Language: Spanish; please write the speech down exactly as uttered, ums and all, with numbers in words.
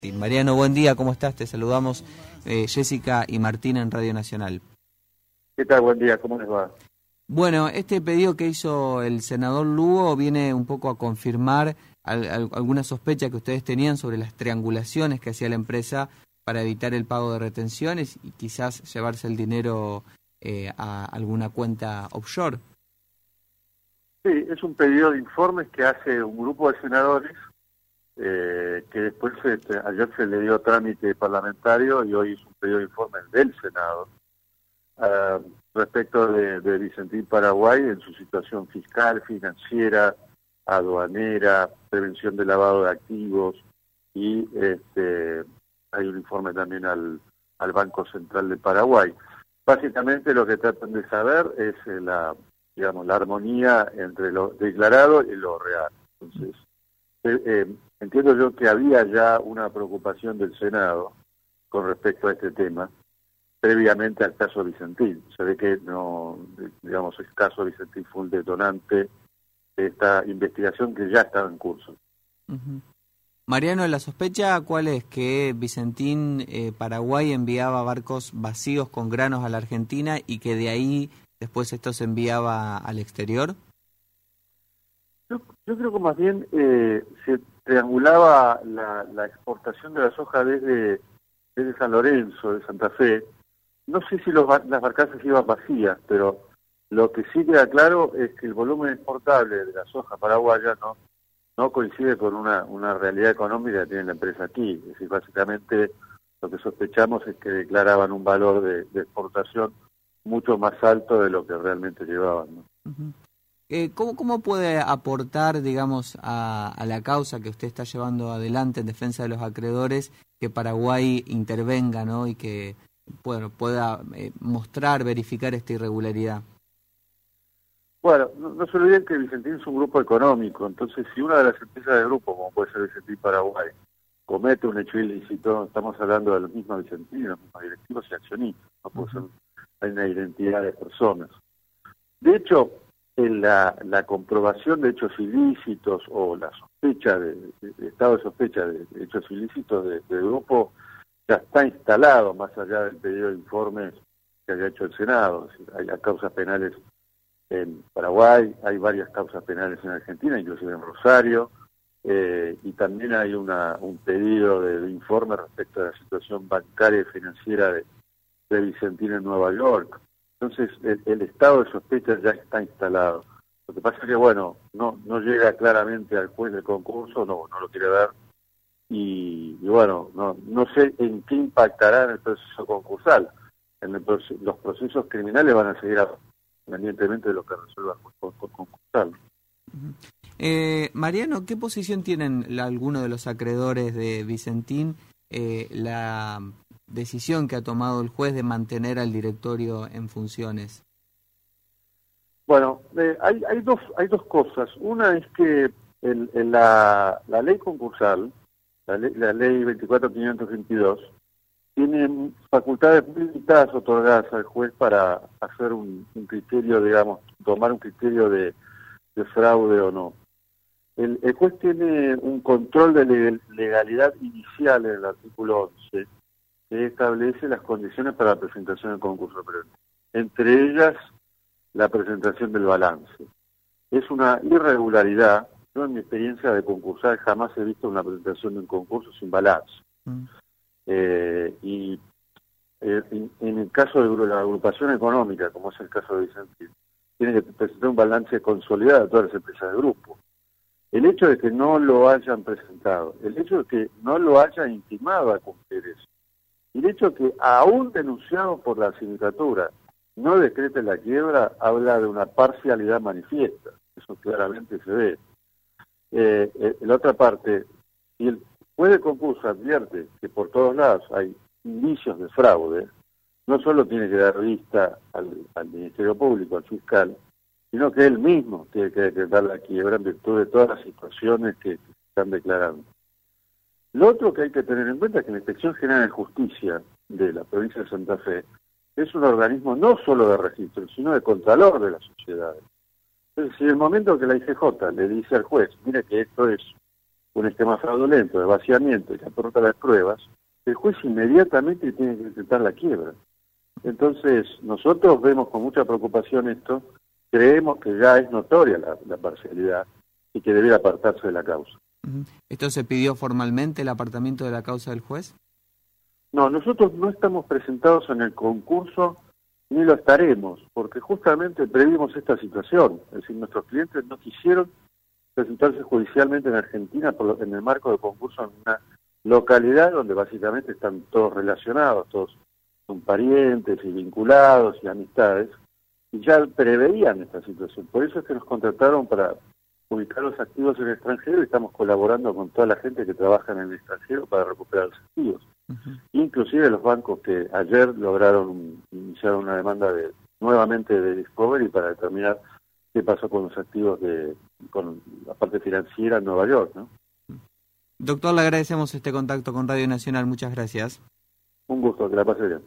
Sí, Mariano, buen día, ¿cómo estás? Te saludamos eh, Jessica y Martín en Radio Nacional. ¿Qué tal? Buen día, ¿cómo les va? Bueno, este pedido que hizo el senador Lugo viene un poco a confirmar al, al, alguna sospecha que ustedes tenían sobre las triangulaciones que hacía la empresa para evitar el pago de retenciones y quizás llevarse el dinero eh, a alguna cuenta offshore. Sí, es un pedido de informes que hace un grupo de senadores eh, que después este, ayer se le dio trámite parlamentario y hoy es un pedido de informes del Senado uh, respecto de, de Vicentín Paraguay en su situación fiscal, financiera, aduanera, prevención de lavado de activos y este, hay un informe también al, al Banco Central de Paraguay. Básicamente lo que tratan de saber es eh, la, digamos, la armonía entre lo declarado y lo real. Entonces, eh, eh, entiendo yo que había ya una preocupación del Senado con respecto a este tema, previamente al caso Vicentín. Se ve que no, digamos, el caso Vicentín fue un detonante de esta investigación que ya estaba en curso. Uh-huh. Mariano, ¿la sospecha cuál es? ¿Que Vicentín eh, Paraguay enviaba barcos vacíos con granos a la Argentina y que de ahí después esto se enviaba al exterior? Yo, yo creo que más bien eh, se triangulaba la, la exportación de la soja desde, desde San Lorenzo, de Santa Fe. No sé si los, las barcazas iban vacías, pero lo que sí queda claro es que el volumen exportable de la soja paraguaya no no coincide con una, una realidad económica que tiene la empresa aquí. Es decir, básicamente lo que sospechamos es que declaraban un valor de, de exportación mucho más alto de lo que realmente llevaban, ¿no? Uh-huh. eh, ¿cómo, ¿Cómo puede aportar, digamos, a, a la causa que usted está llevando adelante en defensa de los acreedores que Paraguay intervenga, ¿no? Y que bueno, pueda eh, mostrar, verificar esta irregularidad? Bueno, no, no se olviden que Vicentín es un grupo económico, entonces si una de las empresas del grupo, como puede ser Vicentín Paraguay, comete un hecho ilícito, estamos hablando de los mismos Vicentinos, los mismos directivos y accionistas, no puede ser, hay una identidad de personas. De hecho, en la, la comprobación de hechos ilícitos o la sospecha, de, de, de estado de sospecha de, de hechos ilícitos del de grupo, ya está instalado más allá del pedido de informes que haya hecho el Senado. Es decir, hay causas penales en Paraguay, hay varias causas penales en Argentina, inclusive en Rosario, eh, y también hay una, un pedido de, de informe respecto a la situación bancaria y financiera de, de Vicentín en Nueva York. Entonces, el, el estado de sospecha ya está instalado. Lo que pasa es que, bueno, no no llega claramente al juez del concurso, no no lo quiere ver, y, y bueno, no no sé en qué impactará en el proceso concursal. En el, los procesos criminales van a seguir a independientemente de lo que resuelva por, por concursal. Eh, Mariano, ¿qué posición tienen la, algunos de los acreedores de Vicentín eh, la decisión que ha tomado el juez de mantener al directorio en funciones? Bueno, eh, hay, hay dos hay dos cosas. Una es que el, el, la, la ley concursal, la ley, la ley veinticuatro mil quinientos veintidós, tiene facultades muy limitadas otorgadas al juez para hacer un, un criterio, digamos, tomar un criterio de, de fraude o no. El, el juez tiene un control de legalidad inicial en el artículo once, que establece las condiciones para la presentación del concurso previo. Entre ellas, la presentación del balance. Es una irregularidad. Yo en mi experiencia de concursar jamás he visto una presentación de un concurso sin balance. Mm. Eh, y eh, en, en el caso de la agrupación económica, como es el caso de Vicentín, tiene que presentar un balance consolidado a todas las empresas del grupo. El hecho de que no lo hayan presentado, el hecho de que no lo hayan intimado a cumplir eso, y el hecho de que aún denunciado por la sindicatura no decrete la quiebra, habla de una parcialidad manifiesta. Eso claramente se ve. Eh, eh, la otra parte, si el juez de concurso advierte que por todos lados hay indicios de fraude, no solo tiene que dar vista al, al Ministerio Público, al fiscal, sino que él mismo tiene que decretar la quiebra en virtud de todas las situaciones que se están declarando. Lo otro que hay que tener en cuenta es que la Inspección General de Justicia de la provincia de Santa Fe es un organismo no solo de registro, sino de contralor de las sociedades. Entonces, si en el momento que la I G J le dice al juez, mire que esto es un esquema fraudulento de vaciamiento y que aporta las pruebas, el juez inmediatamente tiene que intentar la quiebra. Entonces, nosotros vemos con mucha preocupación esto, creemos que ya es notoria la, la parcialidad y que debiera apartarse de la causa. ¿Esto se pidió formalmente, el apartamiento de la causa del juez? No, nosotros no estamos presentados en el concurso ni lo estaremos, porque justamente previmos esta situación. Es decir, nuestros clientes no quisieron presentarse judicialmente en Argentina por lo, en el marco de concurso en una localidad donde básicamente están todos relacionados, todos son parientes y vinculados y amistades, y ya preveían esta situación. Por eso es que nos contrataron para ubicar los activos en el extranjero y estamos colaborando con toda la gente que trabaja en el extranjero para recuperar los activos. Uh-huh. Inclusive los bancos que ayer lograron iniciar una demanda de nuevamente de Discovery para determinar qué pasó con los activos de con la parte financiera en Nueva York, ¿no? Doctor, le agradecemos este contacto con Radio Nacional. Muchas gracias. Un gusto, que la pase bien.